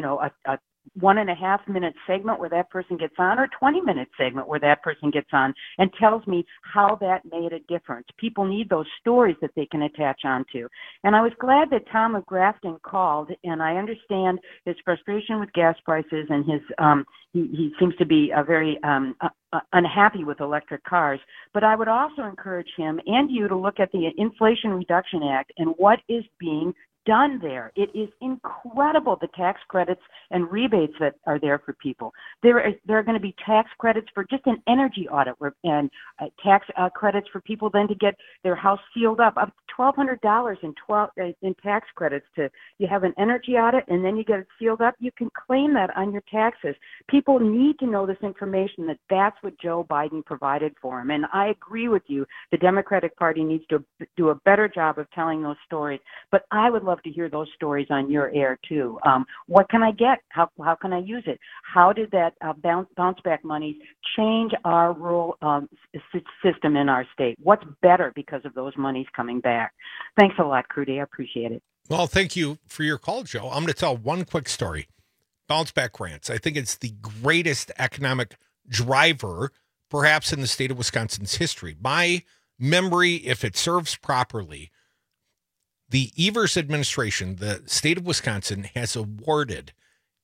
1.5 minute segment where that person gets on, or 20-minute segment where that person gets on and tells me how that made a difference. People need those stories that they can attach onto. And I was glad that Tom of Grafton called, and I understand his frustration with gas prices and his he seems to be very unhappy with electric cars. But I would also encourage him and you to look at the Inflation Reduction Act and what is being done there. It is incredible, the tax credits and rebates that are there for people. There are going to be tax credits for just an energy audit, and tax credits for people then to get their house sealed up to $1,200 in tax credits. You have an energy audit and then you get it sealed up. You can claim that on your taxes. People need to know this information, that's what Joe Biden provided for them. And I agree with you. The Democratic Party needs to do a better job of telling those stories. But I would love to hear those stories on your air too. What can I get? How can I use it? How did that bounce back monies change our rural system in our state? What's better because of those monies coming back? Thanks a lot, Crudy. I appreciate it. Well, thank you for your call, Joe. I'm going to tell one quick story. Bounce back grants. I think it's the greatest economic driver perhaps in the state of Wisconsin's history. My memory, if it serves properly, the Evers administration, the state of Wisconsin, has awarded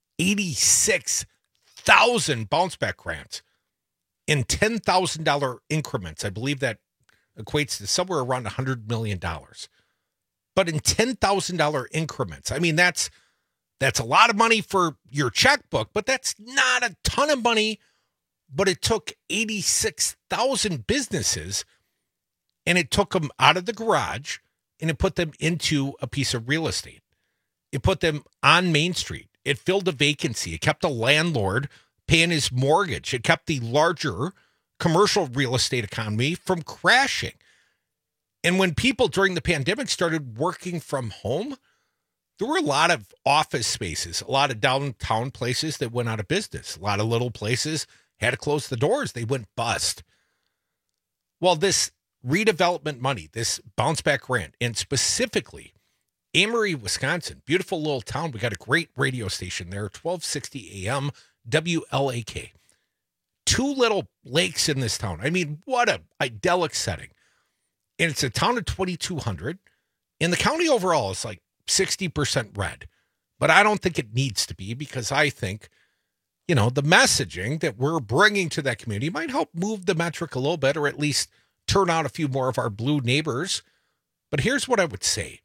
86,000 bounce back grants in $10,000 increments. I believe that equates to somewhere around $100 million. But in $10,000 increments, I mean, that's a lot of money for your checkbook, but that's not a ton of money. But it took 86,000 businesses, and it took them out of the garage, and it put them into a piece of real estate. It put them on Main Street. It filled a vacancy. It kept a landlord paying his mortgage. It kept the larger commercial real estate economy from crashing. And when people during the pandemic started working from home, there were a lot of office spaces, a lot of downtown places that went out of business. A lot of little places had to close the doors. They went bust. Well, this redevelopment money, this bounce back grant, and specifically Amory, Wisconsin, beautiful little town. We got a great radio station there, 1260 AM, WLAK. 2 little lakes in this town. I mean, what a idyllic setting. And it's a town of 2,200. And the county overall is like 60% red. But I don't think it needs to be, because I think, you know, the messaging that we're bringing to that community might help move the metric a little bit, or at least turn out a few more of our blue neighbors. But here's what I would say.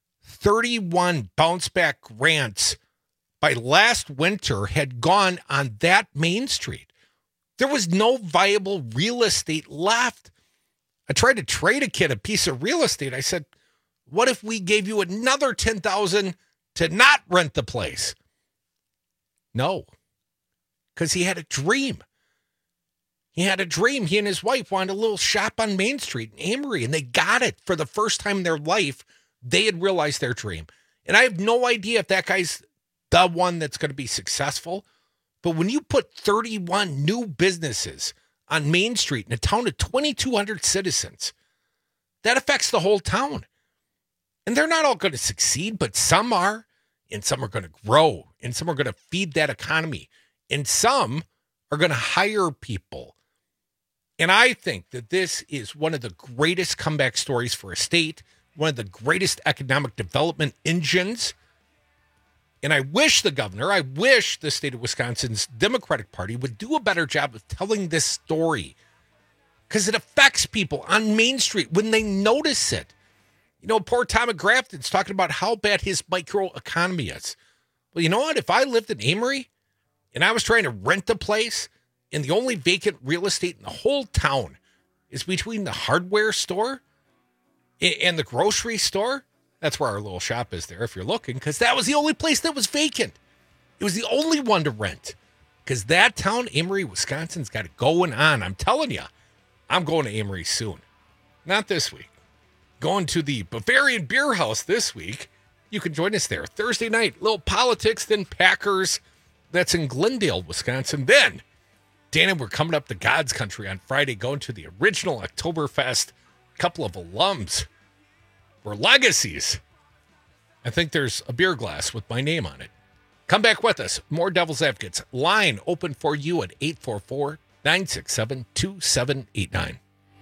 31 bounce back grants by last winter had gone on that Main Street. There was no viable real estate left. I tried to trade a kid a piece of real estate. I said, what if we gave you another $10,000 to not rent the place? No, because he had a dream. He had a dream. He and his wife wanted a little shop on Main Street in Amory, and they got it for the first time in their life. They had realized their dream. And I have no idea if that guy's the one that's going to be successful. But when you put 31 new businesses on Main Street in a town of 2,200 citizens, that affects the whole town. And they're not all going to succeed, but some are, and some are going to grow, and some are going to feed that economy, and some are going to hire people. And I think that this is one of the greatest comeback stories for a state, one of the greatest economic development engines. And I wish the governor, I wish the state of Wisconsin's Democratic Party would do a better job of telling this story, because it affects people on Main Street when they notice it. You know, poor Tom McGrafton's talking about how bad his micro economy is. Well, you know what? If I lived in Amory and I was trying to rent a place, and the only vacant real estate in the whole town is between the hardware store and the grocery store, that's where our little shop is there if you're looking, because that was the only place that was vacant. It was the only one to rent, because that town, Amory, Wisconsin's got it going on. I'm telling you, I'm going to Amory soon. Not this week. Going to the Bavarian Beer House this week. You can join us there Thursday night. Little politics, then Packers. That's in Glendale, Wisconsin. Then, Dana, we're coming up to God's Country on Friday, going to the original Oktoberfest. A couple of alums were legacies. I think there's a beer glass with my name on it. Come back with us. More Devil's Advocates. Line open for you at 844-967-2789.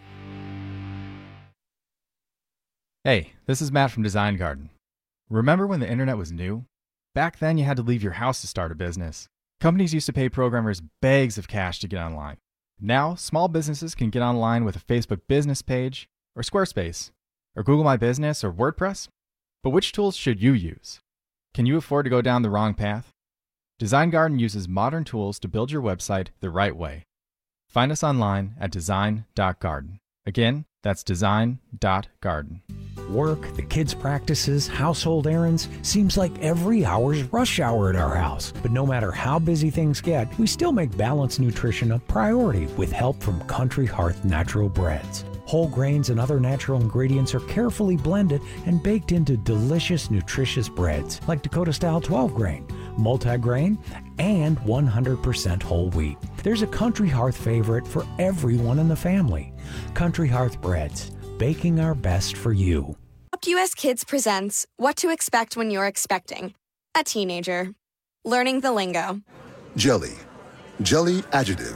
Hey, this is Matt from Design Garden. Remember when the internet was new? Back then, you had to leave your house to start a business. Companies used to pay programmers bags of cash to get online. Now, small businesses can get online with a Facebook business page, or Squarespace, or Google My Business, or WordPress. But which tools should you use? Can you afford to go down the wrong path? Design Garden uses modern tools to build your website the right way. Find us online at design.garden. Again, that's design.garden. Work, the kids' practices, household errands. Seems like every hour's rush hour at our house. But no matter how busy things get, we still make balanced nutrition a priority with help from Country Hearth Natural Breads. Whole grains and other natural ingredients are carefully blended and baked into delicious, nutritious breads like Dakota-style 12-grain, multi-grain, and 100% whole wheat. There's a Country Hearth favorite for everyone in the family. Country Hearth Breads, baking our best for you. Adopt US Kids presents What to Expect When You're Expecting a Teenager. Learning the lingo. Jelly. Jelly adjective.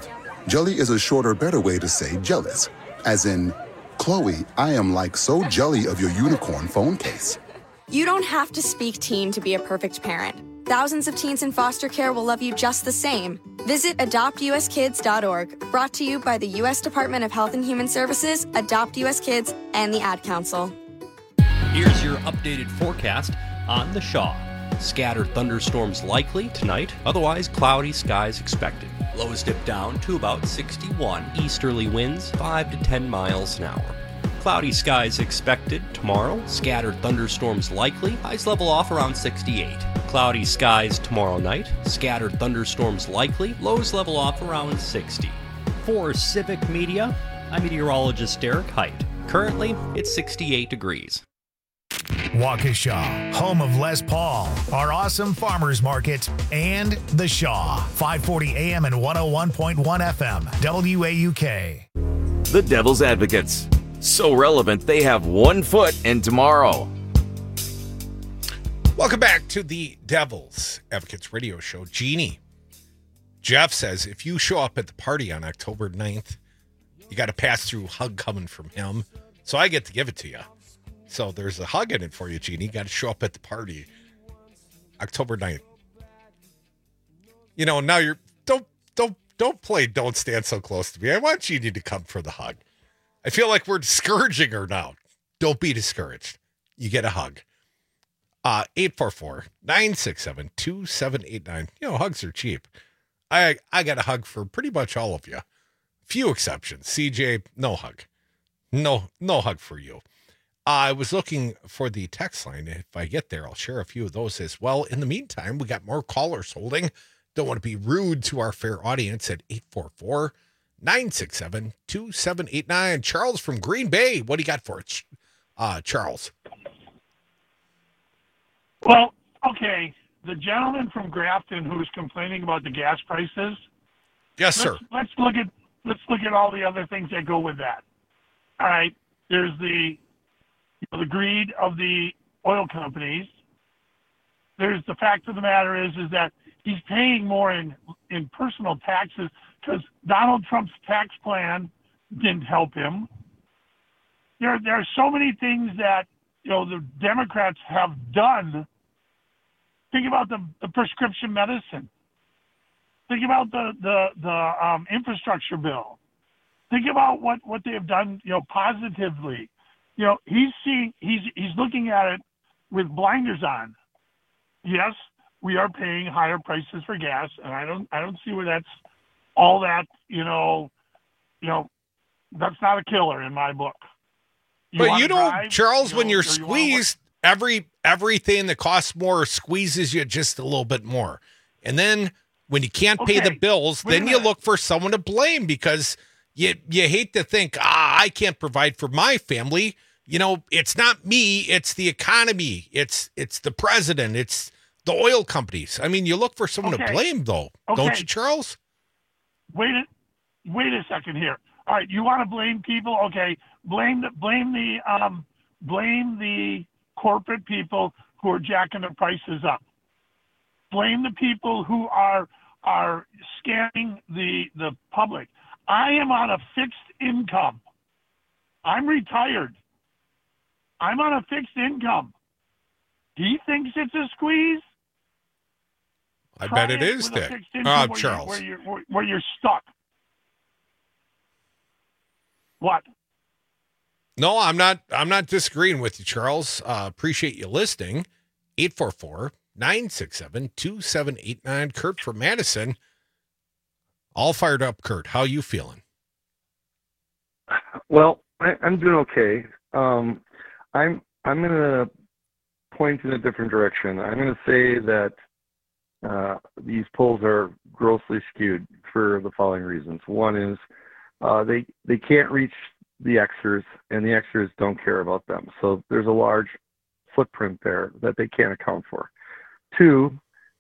Jelly is a shorter, better way to say jealous. As in, Chloe, I am like so jelly of your unicorn phone case. You don't have to speak teen to be a perfect parent. Thousands of teens in foster care will love you just the same. Visit adoptuskids.org, brought to you by the U.S. Department of Health and Human Services, Adopt U.S. Kids, and the Ad Council. Here's your updated forecast on the Shaw. Scattered thunderstorms likely tonight, otherwise cloudy skies expected. Lows dip down to about 61. Easterly winds 5 to 10 miles an hour. Cloudy skies expected tomorrow. Scattered thunderstorms likely. Highs level off around 68. Cloudy skies tomorrow night. Scattered thunderstorms likely. Lows level off around 60. For Civic Media, I'm meteorologist Derek Height. Currently, it's 68 degrees. Waukesha, home of Les Paul, our awesome farmers market, and The Shaw, 540 AM and 101.1 FM, WAUK. The Devil's Advocates. So relevant, they have 1 foot in tomorrow. Welcome back to the Devil's Advocates radio show. Jeannie, Jeff says, if you show up at the party on October 9th, you got a pass-through hug coming from him, so I get to give it to you. So there's a hug in it for you, Jeannie. You got to show up at the party October 9th. You know, now you're don't play Don't Stand So Close to Me. I want Jeannie to come for the hug. I feel like we're discouraging her now. Don't be discouraged. You get a hug. 844-967-2789. You know, hugs are cheap. I got a hug for pretty much all of you. Few exceptions. CJ, no hug. No hug for you. I was looking for the text line. If I get there, I'll share a few of those as well. In the meantime, we got more callers holding. Don't want to be rude to our fair audience at 844-967-2789. Charles from Green Bay. What do you got for it, Charles? Well, okay. The gentleman from Grafton who's complaining about the gas prices. Yes, sir. Let's look at all the other things that go with that. All right. There's the greed of the oil companies. There's the fact of the matter is that he's paying more in personal taxes because Donald Trump's tax plan didn't help him. There are so many things that the Democrats have done. Think about the prescription medicine. Think about the infrastructure bill. Think about what they have done, positively. He's looking at it with blinders on. Yes, we are paying higher prices for gas, and I don't see where that's all that, that's not a killer in my book. Charles, when you're squeezed, everything that costs more squeezes you just a little bit more. And then when you can't pay the bills, then you look for someone to blame because you hate to think, I can't provide for my family. It's not me, it's the economy, it's the president, it's the oil companies. I mean, you look for someone to blame, though, don't you, Charles? Wait a second here. All right, you want to blame people? Okay, blame the corporate people who are jacking the prices up. Blame the people who are scamming the public. I am on a fixed income. I'm retired. I'm on a fixed income. He thinks it's a squeeze. I bet it is, Dick. Charles. Where you're stuck. What? No, I'm not disagreeing with you, Charles. Appreciate you listening. 844-967-2789. Kurt from Madison. All fired up, Kurt. How you feeling? Well, I'm doing okay. I'm going to point in a different direction. I'm going to say that these polls are grossly skewed for the following reasons. One is they can't reach the Xers, and the Xers don't care about them. So there's a large footprint there that they can't account for. Two,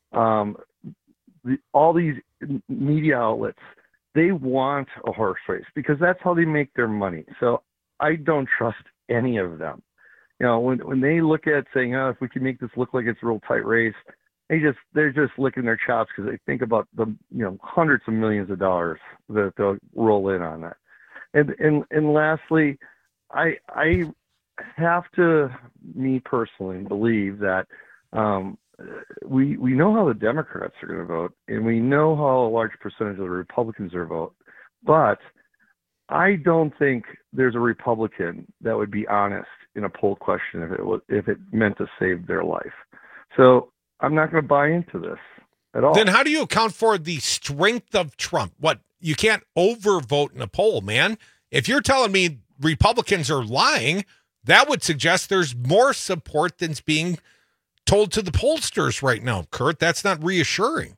all these media outlets, they want a horse race because that's how they make their money. So I don't trust any of them. When they look at saying, if we can make this look like it's a real tight race, they're just licking their chops because they think about the hundreds of millions of dollars that they'll roll in on that. And lastly, I have to, me personally, believe that we know how the Democrats are going to vote, and we know how a large percentage of the Republicans are vote, but I don't think there's a Republican that would be honest in a poll question if it meant to save their life. So I'm not going to buy into this at all. Then how do you account for the strength of Trump? What, you can't overvote in a poll, man. If you're telling me Republicans are lying, that would suggest there's more support than's being told to the pollsters right now, Kurt. That's not reassuring.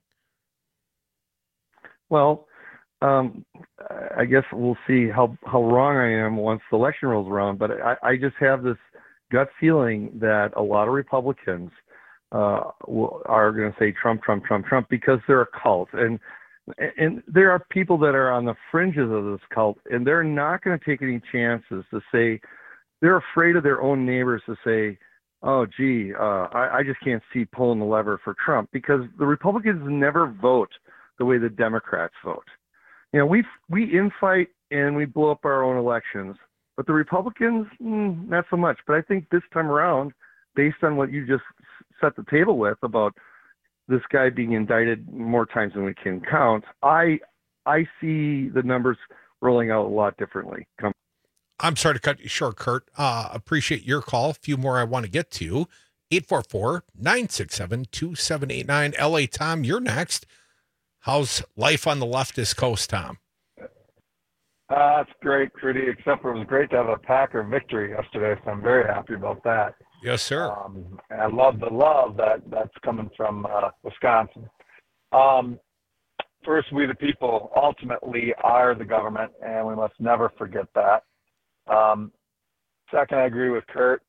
Well, I guess we'll see how wrong I am once the election rolls around. But I just have this gut feeling that a lot of Republicans are going to say Trump, Trump, Trump, Trump, because they're a cult. And there are people that are on the fringes of this cult, and they're not going to take any chances to say, they're afraid of their own neighbors to say, oh, gee, I just can't see pulling the lever for Trump, because the Republicans never vote the way the Democrats vote. We infight and we blow up our own elections, but the Republicans, not so much. But I think this time around, based on what you just set the table with about this guy being indicted more times than we can count, I see the numbers rolling out a lot differently. I'm sorry to cut you short, Kurt. Appreciate your call. A few more I want to get to. 844-967-2789. LA Tom, you're next. How's life on the leftist coast, Tom? It's great, Crudy, except for it was great to have a Packer victory yesterday, so I'm very happy about that. Yes, sir. And I love the love that's coming from Wisconsin. First, we the people ultimately are the government, and we must never forget that. Second, I agree with Kurt.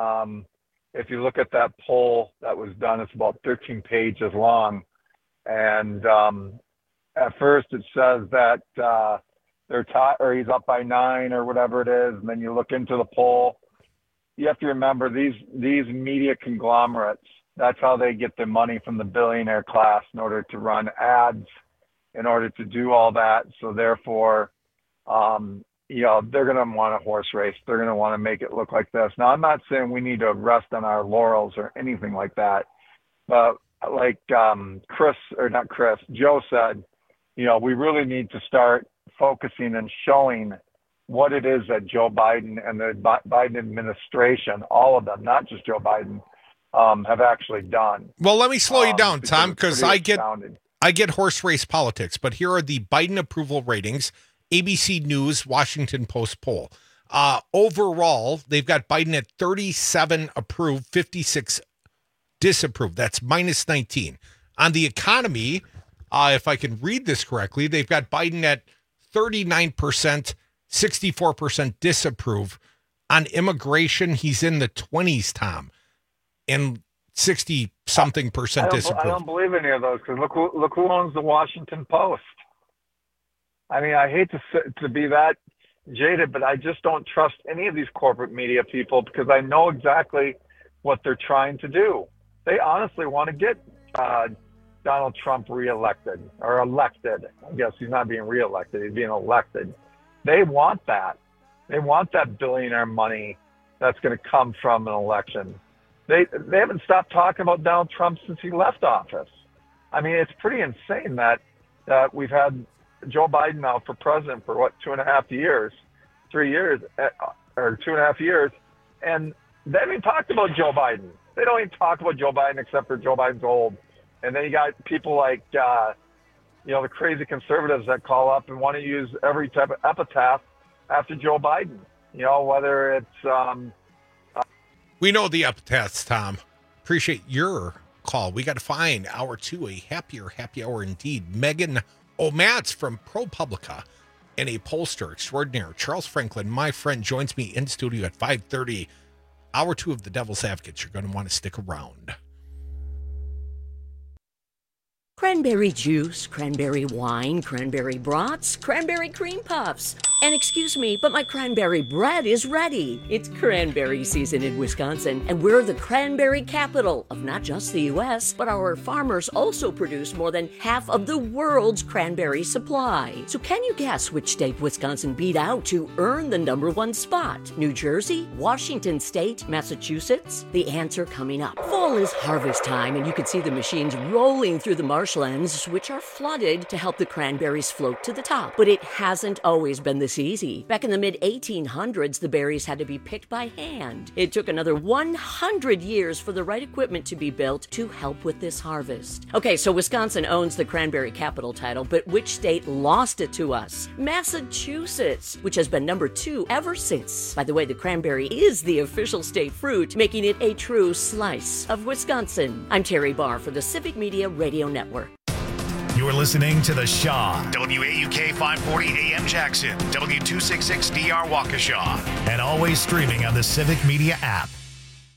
If you look at that poll that was done, it's about 13 pages long. And at first it says that they're tied, or he's up by 9 or whatever it is. And then you look into the poll. You have to remember these media conglomerates, that's how they get their money from the billionaire class in order to run ads, in order to do all that. So therefore, they're going to want a horse race. They're going to want to make it look like this. Now, I'm not saying we need to rest on our laurels or anything like that. But like Joe said, we really need to start focusing and showing what it is that Joe Biden and the Biden administration, all of them, not just Joe Biden, have actually done. Well, let me slow you down, Tom, because I get horse race politics, but here are the Biden approval ratings. ABC News, Washington Post poll. Overall, they've got Biden at 37 approved, 56 disapproved. That's minus 19. On the economy, if I can read this correctly, they've got Biden at 39%, 64% disapprove. On immigration, he's in the 20s, Tom, and 60-something percent disapprove. I don't believe any of those, because look who owns the Washington Post. I mean, I hate to be that jaded, but I just don't trust any of these corporate media people, because I know exactly what they're trying to do. They honestly want to get Donald Trump reelected, or elected. I guess he's not being reelected, he's being elected. They want that. They want that billionaire money that's going to come from an election. They haven't stopped talking about Donald Trump since he left office. I mean, it's pretty insane that we've had Joe Biden now for president for 2.5 years, 3 years, or 2.5 years, and they haven't even talked about Joe Biden. They don't even talk about Joe Biden except for Joe Biden's old. And then you got people like, the crazy conservatives that call up and want to use every type of epitaph after Joe Biden. Whether it's... We know the epitaphs, Tom. Appreciate your call. We got to find hour 2, a happier happy hour indeed. Megan O'Mats from ProPublica and a pollster extraordinaire. Charles Franklin, my friend, joins me in studio at 5:30. Hour 2 of the Devil's Advocates. You're going to want to stick around. Cranberry juice, cranberry wine, cranberry brats, cranberry cream puffs. And excuse me, but my cranberry bread is ready. It's cranberry season in Wisconsin, and we're the cranberry capital of not just the U.S., but our farmers also produce more than half of the world's cranberry supply. So can you guess which state Wisconsin beat out to earn the #1 spot? New Jersey, Washington State, Massachusetts? The answer coming up. Fall is harvest time, and you can see the machines rolling through the marshlands, which are flooded to help the cranberries float to the top. But it hasn't always been this easy. Back in the mid-1800s, the berries had to be picked by hand. It took another 100 years for the right equipment to be built to help with this harvest. Okay, so Wisconsin owns the cranberry capital title, but which state lost it to us? Massachusetts, which has been #2 ever since. By the way, the cranberry is the official state fruit, making it a true slice of Wisconsin. I'm Terry Barr for the Civic Media Radio Network. You're listening to The Shaw, WAUK 540 AM Jackson, W266DR Waukesha, and always streaming on the Civic Media app.